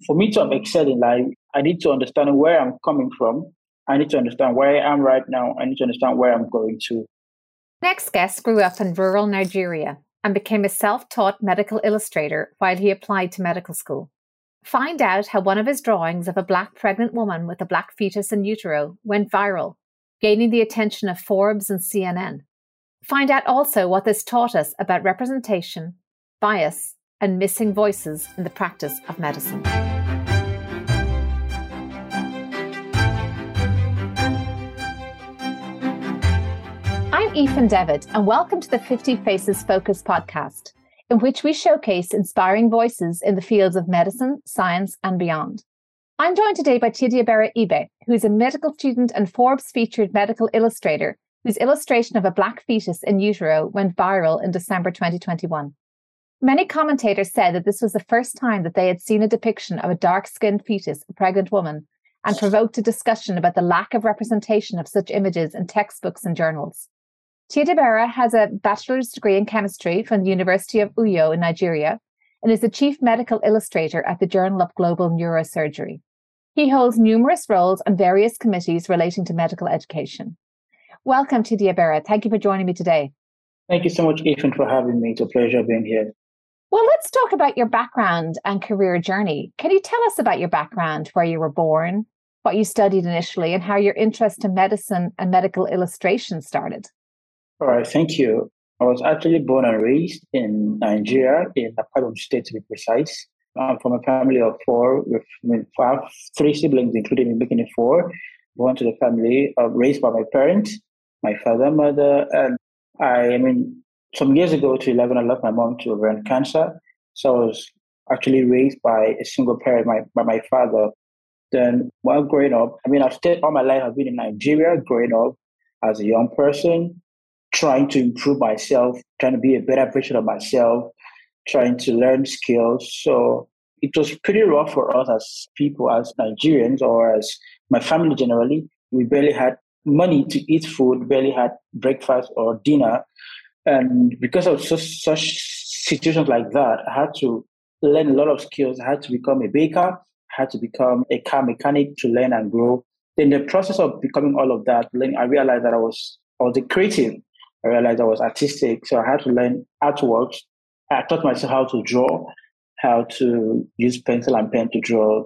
For me to excel in life, I need to understand where I'm coming from. I need to understand where I am right now. I need to understand where I'm going to. Next guest grew up in rural Nigeria and became a self-taught medical illustrator while he applied to medical school. Find out how one of his drawings of a Black pregnant woman with a Black fetus in utero went viral, gaining the attention of Forbes and CNN. Find out also what this taught us about representation, bias, and missing voices in the practice of medicine. I'm Aoife Devitt, and welcome to the 50 Faces Focus podcast, in which we showcase inspiring voices in the fields of medicine, science, and beyond. I'm joined today by Chidiebere Ibe, who is a medical student and Forbes-featured medical illustrator whose illustration of a Black fetus in utero went viral in December 2021. Many commentators said that this was the first time that they had seen a depiction of a dark-skinned fetus, a pregnant woman, and provoked a discussion about the lack of representation of such images in textbooks and journals. Chidiebere has a bachelor's degree in chemistry from the University of Uyo in Nigeria and is the chief medical illustrator at the Journal of Global Neurosurgery. He holds numerous roles on various committees relating to medical education. Welcome, Chidiebere. Thank you for joining me today. Thank you so much, Ethan, for having me. It's a pleasure being here. Well, let's talk about your background and career journey. Can you tell us about your background, where you were born, what you studied initially, and how your interest in medicine and medical illustration started? All right, thank you. I was actually born and raised in Nigeria, in Akwa State to be precise. I'm from a family of four. I have three siblings, including me, making it four. Born to the family, raised by my parents, my father, mother, and some years ago to 11, I lost my mom to ovarian cancer. So I was actually raised by a single parent, by my father. Then while growing up, I've stayed all my life. I've been in Nigeria, growing up as a young person, trying to improve myself, trying to be a better version of myself, trying to learn skills. So it was pretty rough for us as people, as Nigerians, or as my family generally. We barely had money to eat food, barely had breakfast or dinner. And because of such situations like that, I had to learn a lot of skills. I had to become a baker, I had to become a car mechanic to learn and grow. In the process of becoming all of that, I realized that I was a creative. I realized I was artistic. So I had to learn artworks. I taught myself how to draw, how to use pencil and pen to draw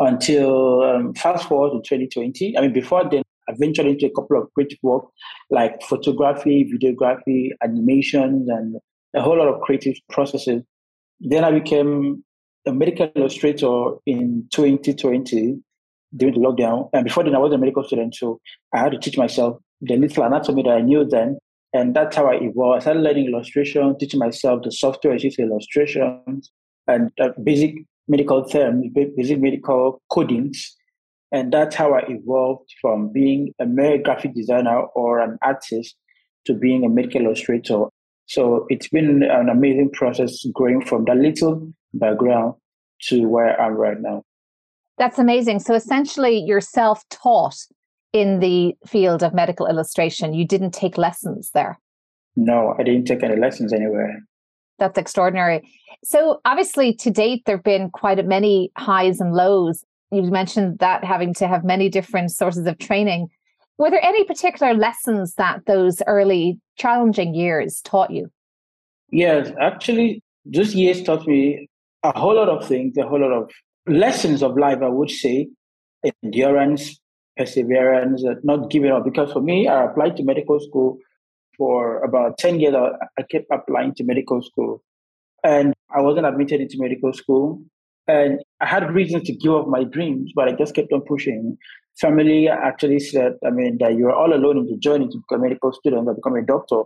until fast forward to 2020. Before then, I ventured into a couple of creative work like photography, videography, animation, and a whole lot of creative processes. Then I became a medical illustrator in 2020 during the lockdown. And before then, I was a medical student, so I had to teach myself the little anatomy that I knew then. And that's how I evolved. I started learning illustration, teaching myself the software used for illustrations and basic medical terms, basic medical codings. And that's how I evolved from being a mere graphic designer or an artist to being a medical illustrator. So it's been an amazing process growing from that little background to where I am right now. That's amazing. So essentially, you're self-taught in the field of medical illustration. You didn't take lessons there? No, I didn't take any lessons anywhere. That's extraordinary. So obviously, to date, there have been quite many highs and lows. You mentioned that having to have many different sources of training. Were there any particular lessons that those early challenging years taught you? Yes, actually, those years taught me a whole lot of things, a whole lot of lessons of life, I would say. Endurance, perseverance, not giving up. Because for me, I applied to medical school for about 10 years. I kept applying to medical school and I wasn't admitted into medical school. And I had reasons to give up my dreams, but I just kept on pushing. Family actually said, that you are all alone in the journey to become a medical student or become a doctor.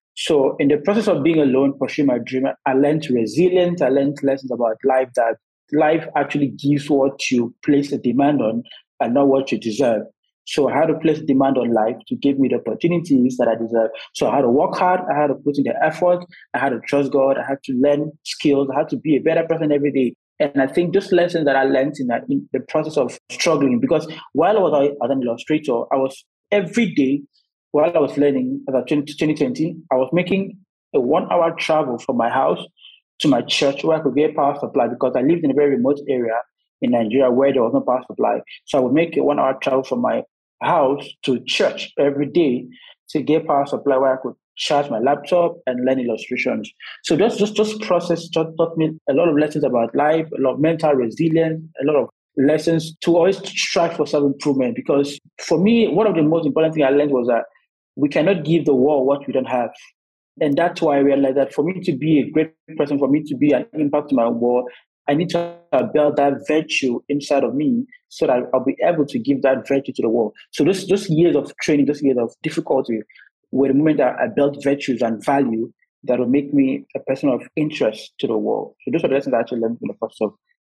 So in the process of being alone, pursuing my dream, I learned resilience. I learned lessons about life, that life actually gives what you place a demand on and not what you deserve. So I had to place a demand on life to give me the opportunities that I deserve. So I had to work hard. I had to put in the effort. I had to trust God. I had to learn skills. I had to be a better person every day. And I think those lessons that I learned in the process of struggling, because while I was as an illustrator, I was every day, while I was learning about 2020, I was making a 1 hour travel from my house to my church where I could get power supply because I lived in a very remote area. in Nigeria where there was no power supply. So I would make a 1 hour travel from my house to church every day to get power supply where I could charge my laptop and learn illustrations. So just process taught me a lot of lessons about life, a lot of mental resilience, a lot of lessons to always strive for self-improvement. Because for me, one of the most important things I learned was that we cannot give the world what we don't have. And that's why I realized that for me to be a great person, for me to be an impact to my world, I need to build that virtue inside of me so that I'll be able to give that virtue to the world. So those years of training, those years of difficulty were the moment that I built virtues and value that will make me a person of interest to the world. So those are the lessons I actually learned in the process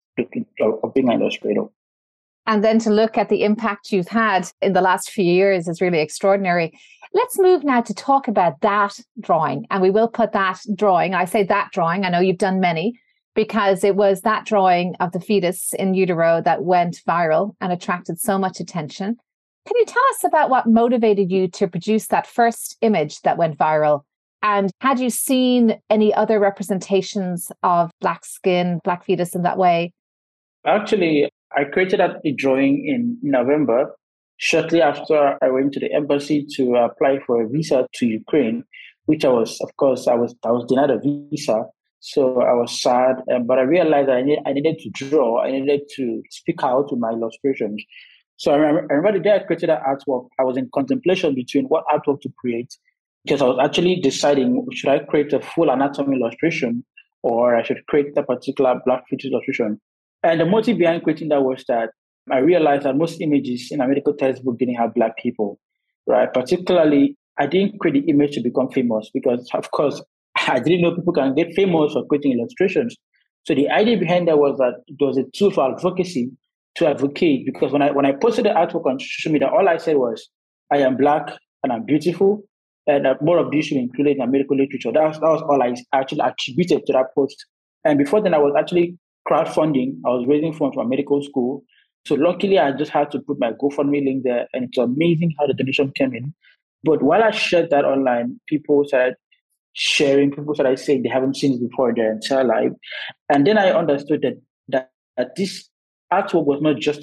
of being an illustrator. And then to look at the impact you've had in the last few years is really extraordinary. Let's move now to talk about that drawing. And we will put that drawing, I say that drawing, I know you've done many, because it was that drawing of the fetus in utero that went viral and attracted so much attention. Can you tell us about what motivated you to produce that first image that went viral? And had you seen any other representations of Black skin, Black fetus in that way? Actually, I created a drawing in November, shortly after I went to the embassy to apply for a visa to Ukraine, which I was denied a visa. So I was sad, but I realized that I needed to draw, I needed to speak out with my illustrations. So I remember the day I created that artwork, I was in contemplation between what artwork to create, because I was actually deciding, should I create a full anatomy illustration or I should create a particular Black fetus illustration? And the motive behind creating that was that I realized that most images in a medical textbook didn't have Black people, right? Particularly, I didn't create the image to become famous because, of course, I didn't know people can get famous for creating illustrations. So the idea behind that was that it was a tool for advocacy, to advocate, because when I posted the artwork on social media, all I said was, I am Black and I'm beautiful, and more of this should be included in medical literature. That was all I actually attributed to that post. And before then, I was actually crowdfunding. I was raising funds for medical school. So luckily, I just had to put my GoFundMe link there, and it's amazing how the donation came in. But while I shared that online, people started sharing, people started saying they haven't seen it before in their entire life. And then I understood that this artwork was not just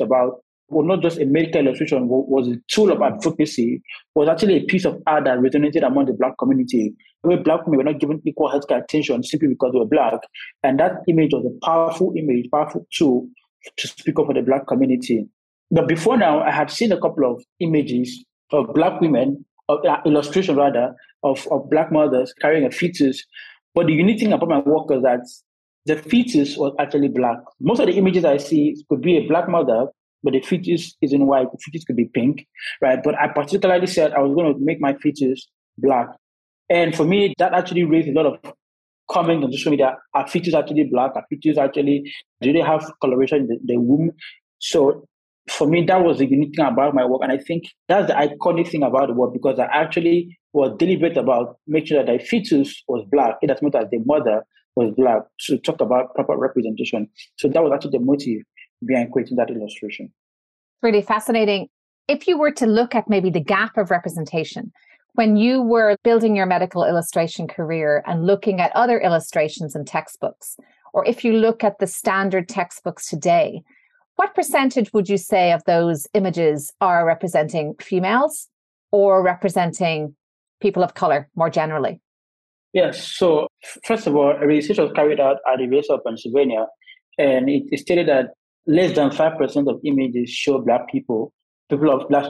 a medical illustration, was a tool of advocacy, was actually a piece of art that resonated among the Black community, where Black women were not given equal healthcare attention simply because they were Black. And that image was a powerful image, powerful tool to speak up for the Black community. But before now, I had seen a couple of images of Black women, illustration rather, of Black mothers carrying a fetus. But the unique thing about my work is that the fetus was actually Black. Most of the images I see could be a Black mother, but the fetus is in white. The fetus could be pink, right? But I particularly said I was going to make my fetus Black. And for me, that actually raised a lot of comments on social media. Are fetus actually Black? Are fetus actually, do they have coloration in the womb? So for me, that was the unique thing about my work. And I think that's the iconic thing about the work, because I actually was deliberate about making sure that the fetus was Black, in as much as the mother was Black, to talk about proper representation. So that was actually the motive behind creating that illustration. Really fascinating. If you were to look at maybe the gap of representation, when you were building your medical illustration career and looking at other illustrations and textbooks, or if you look at the standard textbooks today, what percentage would you say of those images are representing females or representing people of color more generally? Yes. So first of all, a research was carried out at the University of Pennsylvania, and it stated that less than 5% of images show Black people of Black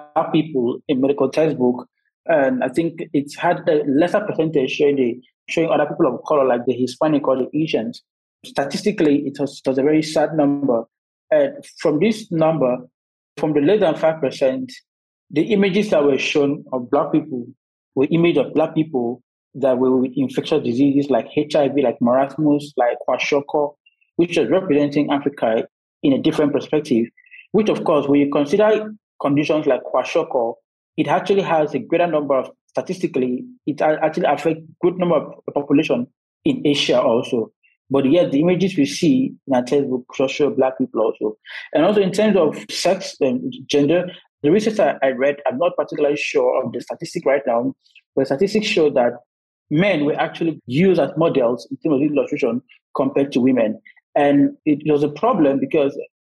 people in medical textbook. And I think it's had a lesser percentage showing other people of color, like the Hispanic or the Asians. Statistically, it was a very sad number. And from this number, from the less than 5%, the images that were shown of Black people were images of Black people that were with infectious diseases like HIV, like marasmus, like kwashiorkor, which was representing Africa in a different perspective, which of course, when you consider conditions like kwashiorkor, it actually has a greater number of, statistically, it actually affects a good number of the population in Asia also. But yet the images we see in our textbook show Black people also. And also in terms of sex and gender, the research I read, I'm not particularly sure of the statistic right now, but statistics show that men were actually used as models in terms of illustration compared to women. And it was a problem because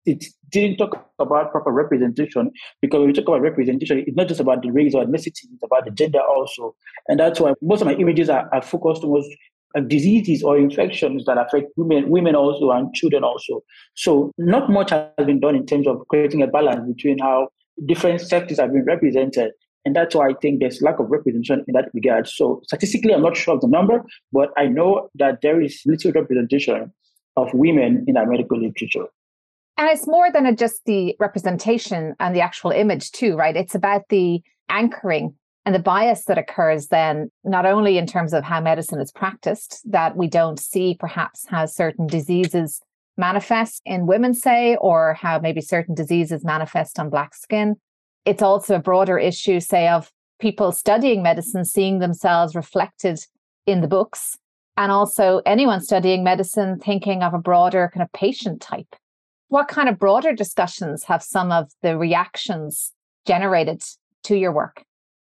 it didn't talk about proper representation, because when we talk about representation, it's not just about the race or ethnicity, it's about the gender also. And that's why most of my images are focused towards diseases or infections that affect women also, and children also. So not much has been done in terms of creating a balance between how different sectors have been represented. And that's why I think there's lack of representation in that regard. So statistically, I'm not sure of the number, but I know that there is little representation of women in our medical literature. And it's more than just the representation and the actual image too, right? It's about the anchoring and the bias that occurs then, not only in terms of how medicine is practiced, that we don't see perhaps how certain diseases manifest in women, say, or how maybe certain diseases manifest on Black skin. It's also a broader issue, say, of people studying medicine, seeing themselves reflected in the books, and also anyone studying medicine thinking of a broader kind of patient type. What kind of broader discussions have some of the reactions generated to your work?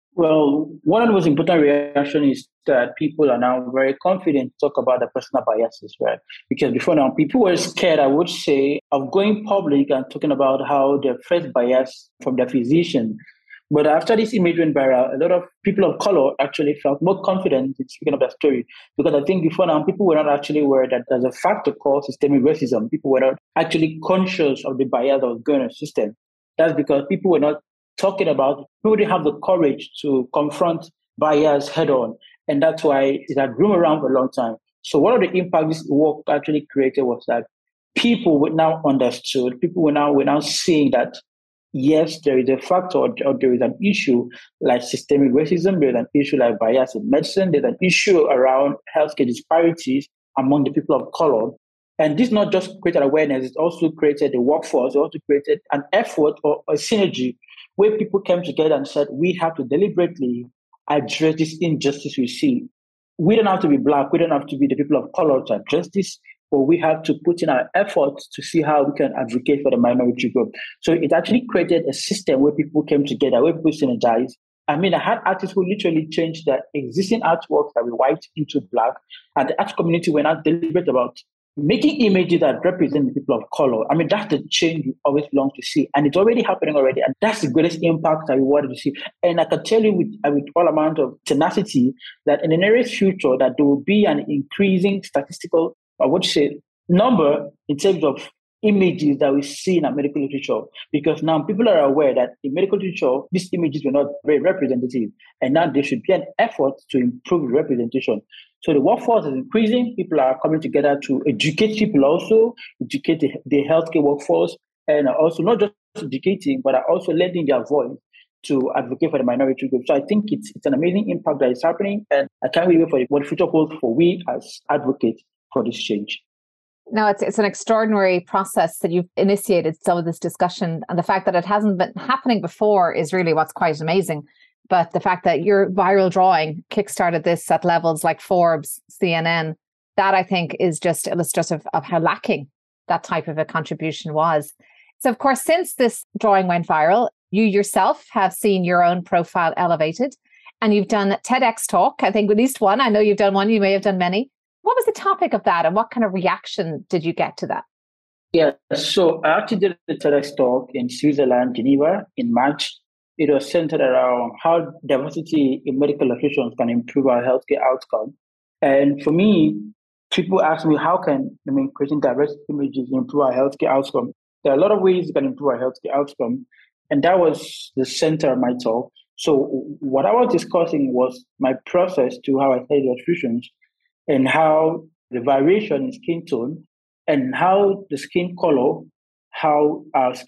Well, one of the most important reactions is that people are now very confident to talk about their personal biases, right? Because before now, people were scared, I would say, of going public and talking about how their first bias from their physician. But after this image went viral, a lot of people of color actually felt more confident in speaking of their story. Because I think before now, people were not actually aware that there's a factor called systemic racism. People were not actually conscious of the bias that was going on in the system. That's because people were not talking about, people didn't have the courage to confront bias head on. And that's why it had grown around for a long time. So one of the impacts this work actually created was that people were now understood, people were now seeing that, yes, there is a factor or there is an issue like systemic racism, there's an issue like bias in medicine, there's an issue around healthcare disparities among the people of color. And this not just created awareness, it also created a workforce, it also created an effort or a synergy where people came together and said, we have to deliberately address this injustice we see. We don't have to be Black, we don't have to be the people of color to address this, but we have to put in our efforts to see how we can advocate for the minority group. So it actually created a system where people came together, where people synergized. I mean, I had artists who literally changed their existing artworks that were white into Black, and the art community were not deliberate about making images that represent the people of color. I mean, that's the change we always long to see. And it's already happening already. And that's the greatest impact that we wanted to see. And I can tell you with all amount of tenacity that in the nearest future, that there will be an increasing statistical, I would say, number in terms of images that we see in our medical literature. Because now people are aware that in medical literature, these images were not very representative. And now there should be an effort to improve the representation. So the workforce is increasing. People are coming together to educate people also, educate the healthcare workforce, and also not just educating, but are also lending their voice to advocate for the minority group. So I think it's an amazing impact that is happening, and I can't wait for what the future holds for we as advocates for this change. No, it's an extraordinary process that you've initiated some of this discussion, and the fact that it hasn't been happening before is really what's quite amazing. But the fact that your viral drawing kickstarted this at levels like Forbes, CNN, that I think is just illustrative of how lacking that type of a contribution was. So, of course, since this drawing went viral, you yourself have seen your own profile elevated, and you've done a TEDx talk, I think at least one. I know you've done one, you may have done many. What was the topic of that, and what kind of reaction did you get to that? Yeah, so I actually did a TEDx talk in Switzerland, Geneva, in March. It was centered around how diversity in medical locations can improve our healthcare outcome. And for me, people ask me, how can creating diverse images improve our healthcare outcome? There are a lot of ways you can improve our healthcare outcome. And that was the center of my talk. So what I was discussing was my process to how I studied illustrations and how the variation in skin tone and how the skin color, how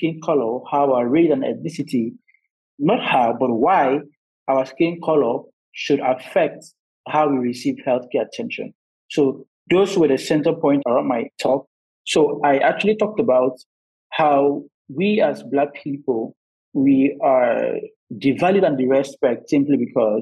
our race and ethnicity, not how, but why our skin color should affect how we receive healthcare attention. So those were the center point around my talk. So I actually talked about how we as Black people, we are devalued and disrespected simply because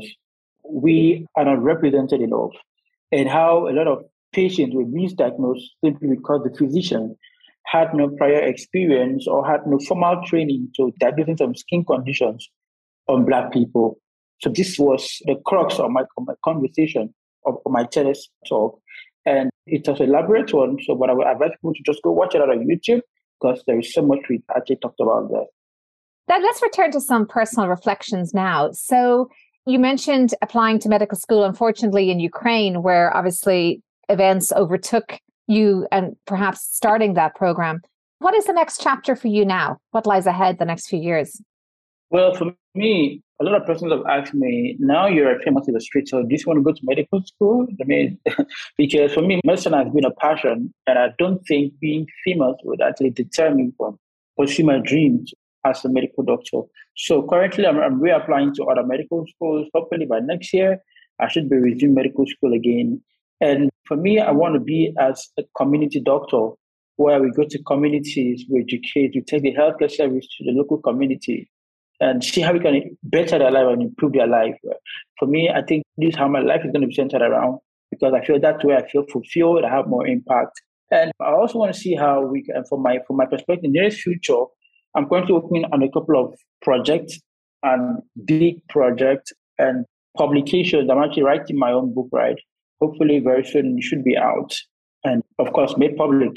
we are not represented enough, and how a lot of patients were misdiagnosed simply because the physician had no prior experience or had no formal training to diagnosing some skin conditions on Black people. So this was the crux of my conversation, of my TEDx talk. And it was a elaborate one. So what I would advise people to just go watch it out on YouTube. because there is so much we actually talked about there. Now, let's return to some personal reflections now. So you mentioned applying to medical school, unfortunately, in Ukraine, where obviously events overtook you and perhaps starting that program. What is the next chapter for you now? What lies ahead the next few years? Well, for me, a lot of persons have asked me, now you're famous in the street, so do you want to go to medical school? I mean, because for me, medicine has been a passion, and I don't think being famous would actually deter me from pursuing my dreams as a medical doctor. So currently, I'm reapplying to other medical schools. Hopefully by next year, I should be resuming medical school again. And for me, I want to be as a community doctor, where we go to communities, we educate, we take the healthcare service to the local community and see how we can better their life and improve their life. For me, I think this is how my life is going to be centered around, because I feel that's where I feel fulfilled, I have more impact. And I also want to see how we can, from my perspective, in the near future, I'm currently working on a couple of projects and big projects and publications. I'm actually writing my own book, right? Hopefully very soon it should be out and, of course, made public.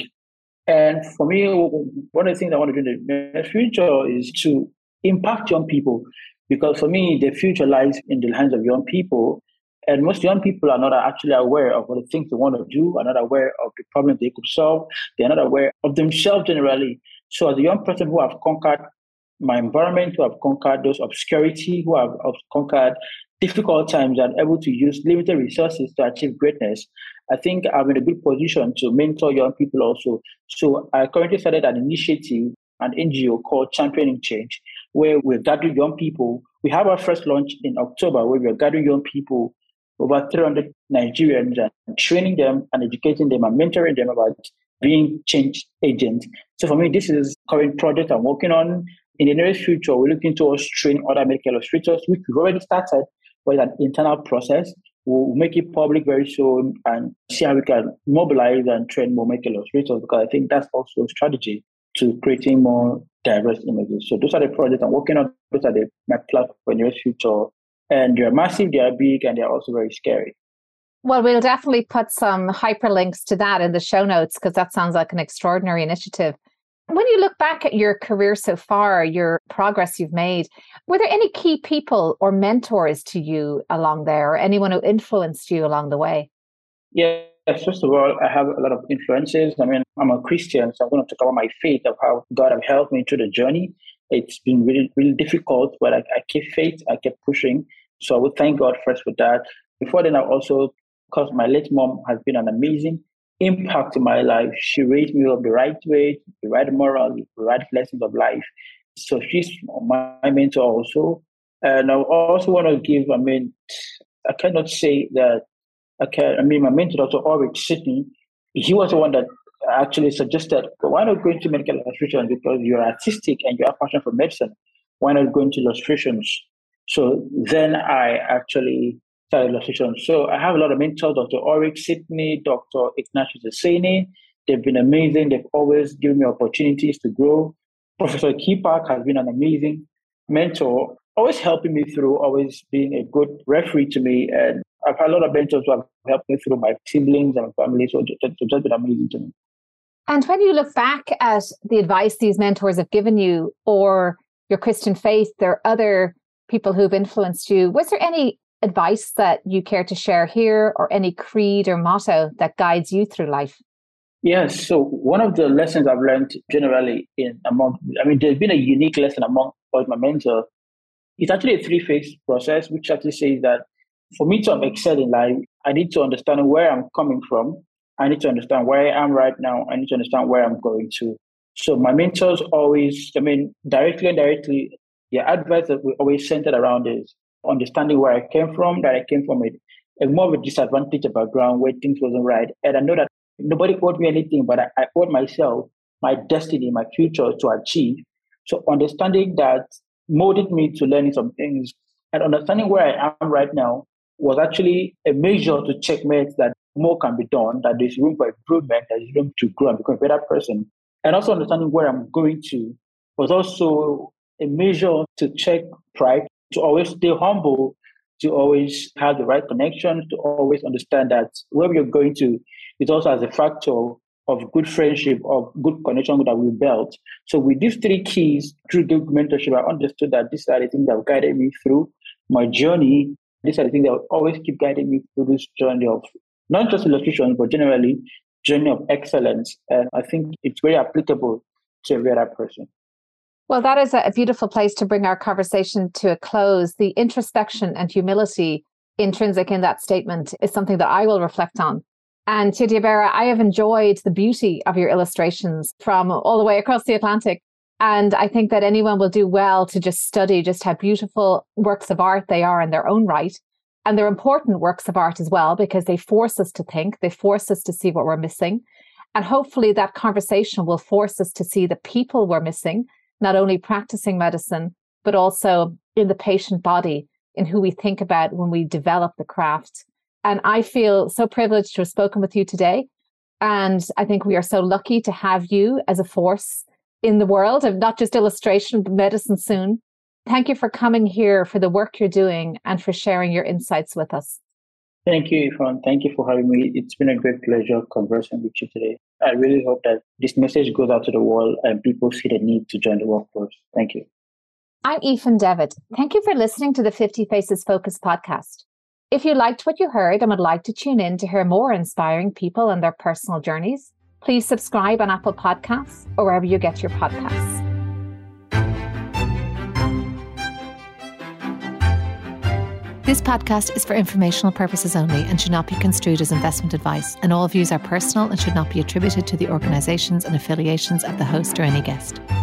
And for me, one of the things I want to do in the near future is to impact young people, because for me, the future lies in the hands of young people. And most young people are not actually aware of what the things they want to do, are not aware of the problems they could solve, they're not aware of themselves generally. So as a young person who have conquered my environment, who have conquered those obscurity, who have conquered difficult times and able to use limited resources to achieve greatness, I think I'm in a good position to mentor young people also. So I currently started an initiative, an NGO called Championing Change, where we're gathering young people. We have our first launch in October, where we're gathering young people, over 300 Nigerians, and training them and educating them and mentoring them about being change agents. So for me, this is a current project I'm working on. In the near future, we're looking towards training other medical illustrators, which we've already started, but it's an internal process. We'll make it public very soon and see how we can mobilize and train more medical illustrators, because I think that's also a strategy to creating more diverse images. So those are the projects I'm working on. Those are my plans for the near future. And they're massive, they're big, and they're also very scary. Well, we'll definitely put some hyperlinks to that in the show notes, because that sounds like an extraordinary initiative. When you look back at your career so far, your progress you've made, were there any key people or mentors to you along there, or anyone who influenced you along the way? Yes, first of all, I have a lot of influences. I mean, I'm a Christian, so I'm going to talk about my faith, of how God has helped me through the journey. It's been really, really difficult, but I kept faith, I kept pushing. So I would thank God first for that. Before then, I also, because my late mom has been an amazing impact in my life. She raised me up the right way, the right moral, the right lessons of life. So she's my mentor also. And I also want to give, I cannot say that, my mentor, Dr. Ulrich Sidney, he was the one that actually suggested, why not go into medical illustration? Because you're artistic and you have passion for medicine. Why not go into illustrations? So then I actually started illustration. So I have a lot of mentors, Dr. Ulrich Sidney, Dr. Ignatius Essene. They've been amazing. They've always given me opportunities to grow. Professor Kipak has been an amazing mentor, always helping me through, always being a good referee to me. And I've had a lot of mentors who have helped me through, my siblings and my family. So it's just been amazing to me. And when you look back at the advice these mentors have given you, or your Christian faith, there are other people who've influenced you, was there any advice that you care to share here, or any creed or motto that guides you through life? Yes. So one of the lessons I've learned generally there's been a unique lesson among all my mentors. It's actually a three-phase process, which actually says that for me to excel in life, I need to understand where I'm coming from. I need to understand where I am right now. I need to understand where I'm going to. So my mentors always, directly and indirectly, the advice that we always centered around is understanding where I came from, that I came from a more of a disadvantaged background where things wasn't right. And I know that nobody owed me anything, but I owed myself my destiny, my future to achieve. So understanding that molded me to learning some things, and understanding where I am right now was actually a measure to checkmate that more can be done, that there's room for improvement, there's room to grow and become a better person. And also understanding where I'm going to was also a measure to check pride, to always stay humble, to always have the right connections, to always understand that where you're going to is also as a factor of good friendship, of good connection that we built. So with these 3 keys, through the mentorship, I understood that these are the things that have guided me through my journey. These are the things that will always keep guiding me through this journey of not just illustration, but generally journey of excellence. And I think it's very applicable to every other person. Well, that is a beautiful place to bring our conversation to a close. The introspection and humility intrinsic in that statement is something that I will reflect on. And Chidiebere, I have enjoyed the beauty of your illustrations from all the way across the Atlantic. And I think that anyone will do well to just study just how beautiful works of art they are in their own right. And they're important works of art as well, because they force us to think, they force us to see what we're missing. And hopefully that conversation will force us to see the people we're missing, not only practicing medicine, but also in the patient body, in who we think about when we develop the craft. And I feel so privileged to have spoken with you today. And I think we are so lucky to have you as a force in the world of not just illustration, but medicine soon. Thank you for coming here, for the work you're doing, and for sharing your insights with us. Thank you, Yvonne. Thank you for having me. It's been a great pleasure conversing with you today. I really hope that this message goes out to the world and people see the need to join the workforce. Thank you. I'm Aoife Devitt. Thank you for listening to the 50 Faces Focus podcast. If you liked what you heard and would like to tune in to hear more inspiring people and their personal journeys, please subscribe on Apple Podcasts or wherever you get your podcasts. This podcast is for informational purposes only and should not be construed as investment advice, and all views are personal and should not be attributed to the organisations and affiliations of the host or any guest.